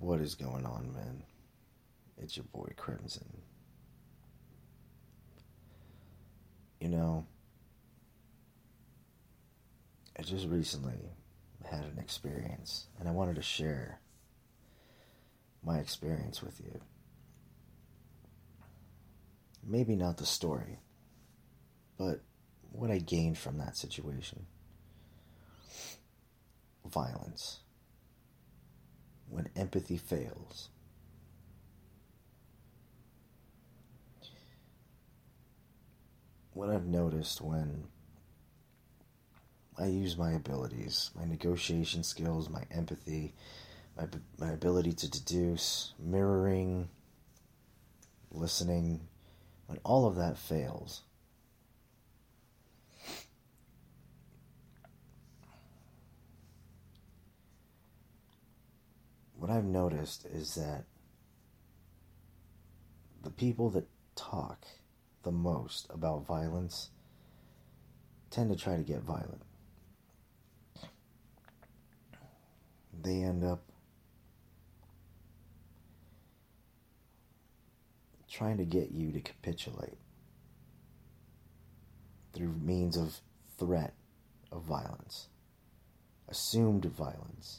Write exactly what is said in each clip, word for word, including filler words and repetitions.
What is going on, man? It's your boy Crimson. You know, I just recently had an experience, and I wanted to share my experience with you. Maybe not the story, but what I gained from that situation. Violence. When empathy fails. What I've noticed when I use my abilities, my negotiation skills, my empathy, my, my ability to deduce, mirroring, listening, when all of that fails, what I've noticed is that the people that talk the most about violence tend to try to get violent. They end up trying to get you to capitulate through means of threat of violence, assumed violence,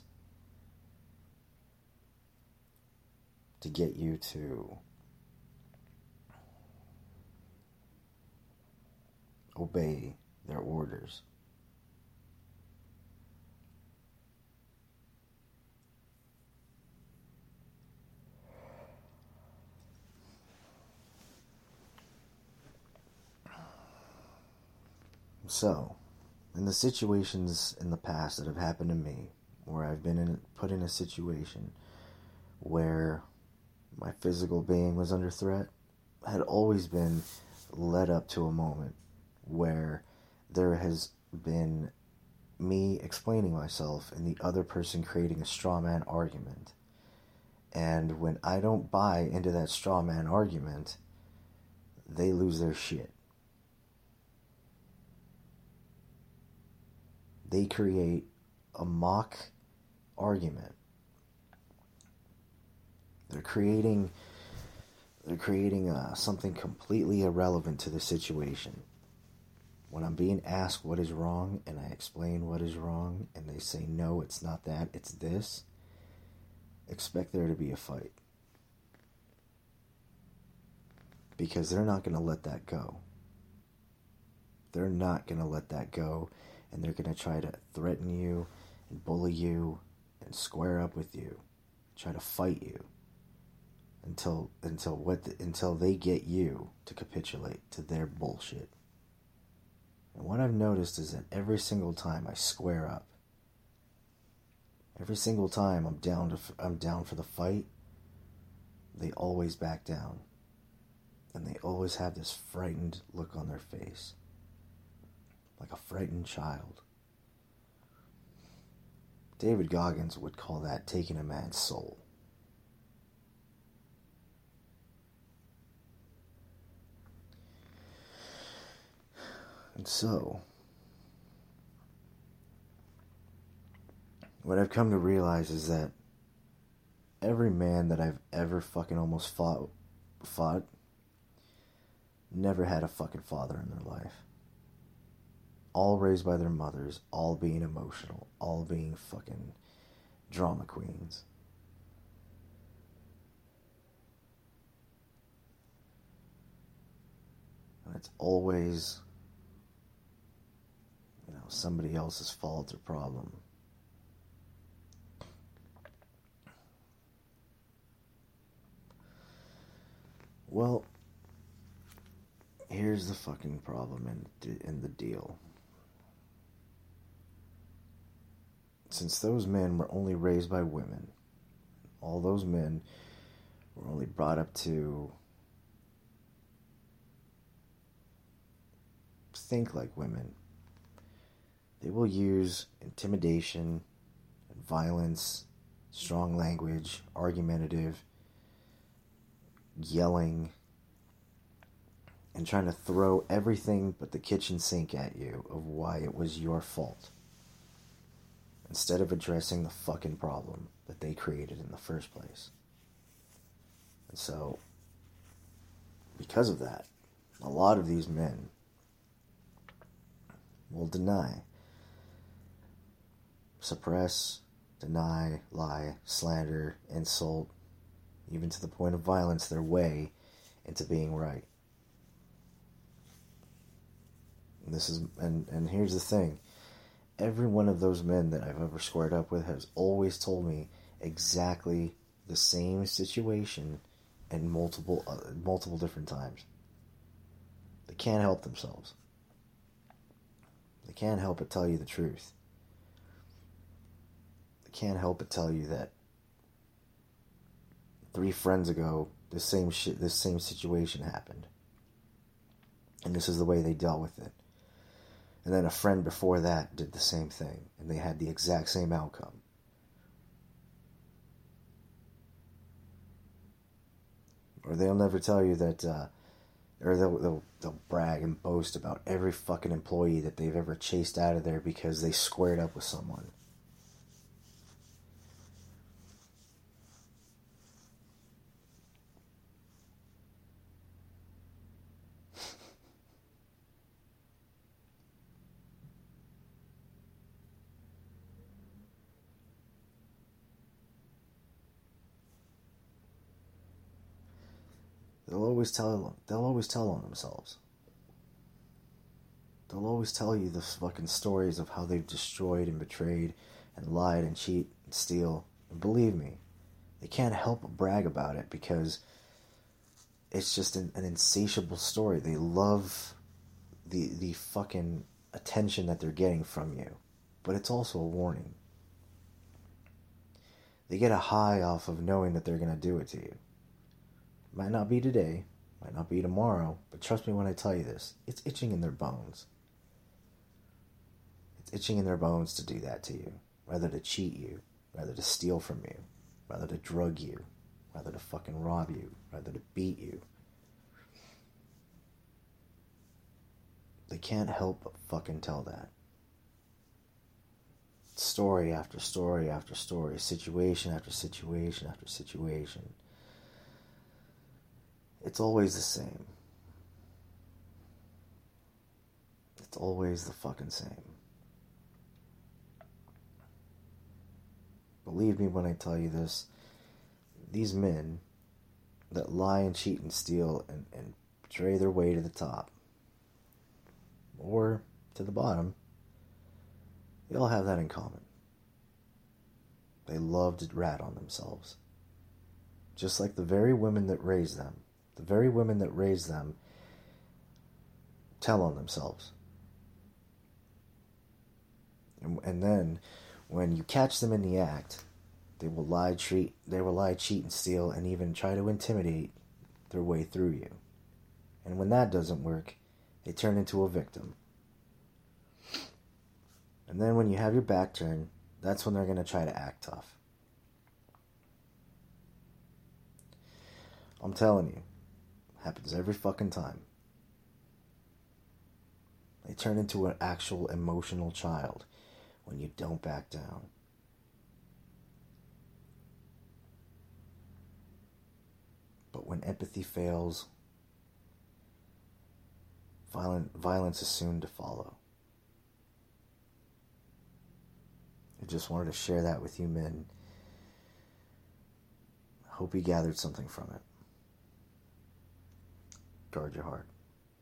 to get you to obey their orders. So, in the situations in the past that have happened to me, where I've been in, put in a situation where my physical being was under threat, had always been led up to a moment where there has been me explaining myself and the other person creating a straw man argument. And when I don't buy into that straw man argument, they lose their shit. They create a mock argument. They're creating, they're creating uh, something completely irrelevant to the situation. When I'm being asked what is wrong, and I explain what is wrong, and they say, no, it's not that, it's this, expect there to be a fight. Because they're not going to let that go. They're not going to let that go, and they're going to try to threaten you, and bully you, and square up with you, try to fight you, until until what the, until they get you to capitulate to their bullshit. And what I've noticed is that every single time I square up, every single time I'm down to I'm down for the fight, they always back down. And they always have this frightened look on their face. Like a frightened child. David Goggins would call that taking a man's soul. And so, what I've come to realize is that every man that I've ever fucking almost fought, fought, never had a fucking father in their life. All raised by their mothers, all being emotional, all being fucking drama queens. And it's always, you know, somebody else's fault or problem. Well, here's the fucking problem in, in the deal. Since those men were only raised by women, all those men were only brought up to think like women, they will use intimidation and violence, strong language, argumentative, yelling, and trying to throw everything but the kitchen sink at you of why it was your fault. instead of addressing the fucking problem that they created in the first place. And so, because of that, a lot of these men will deny, suppress, deny, lie, slander, insult, even to the point of violence, their way into being right. And this is, and, and here's the thing. Every one of those men that I've ever squared up with has always told me exactly the same situation and multiple, uh, multiple different times. They can't help themselves. They can't help but tell you the truth. They can't help but tell you that three friends ago, this same shit, this same situation happened, and this is the way they dealt with it. And then a friend before that did the same thing, and they had the exact same outcome. Or they'll never tell you that, uh, or they'll, they'll they'll brag and boast about every fucking employee that they've ever chased out of there because they squared up with someone. They'll always tell they'll always tell on themselves. They'll always tell you the fucking stories of how they've destroyed and betrayed and lied and cheat and steal. And believe me, they can't help but brag about it because it's just an, an insatiable story. They love the the fucking attention that they're getting from you. But it's also a warning. They get a high off of knowing that they're going to do it to you. Might not be today, might not be tomorrow, but trust me when I tell you this, it's itching in their bones. It's itching in their bones to do that to you. Rather to cheat you, rather to steal from you, rather to drug you, rather to fucking rob you, rather to beat you. They can't help but fucking tell that. Story after story after story, situation after situation after situation. It's always the same. It's always the fucking same. Believe me when I tell you this, these men that lie and cheat and steal and, and betray their way to the top, or to the bottom, they all have that in common. They love to rat on themselves. Just like the very women that raised them. The very women that raised them tell on themselves. And, and then, when you catch them in the act, they will lie, treat, they will lie, cheat, and steal, and even try to intimidate their way through you. And when that doesn't work, they turn into a victim. And then when you have your back turned, that's when they're going to try to act tough. I'm telling you. Happens every fucking time. They turn into an actual emotional child when you don't back down. But when empathy fails, violent, violence is soon to follow. I just wanted to share that with you men. I hope you gathered something from it. Guard your heart.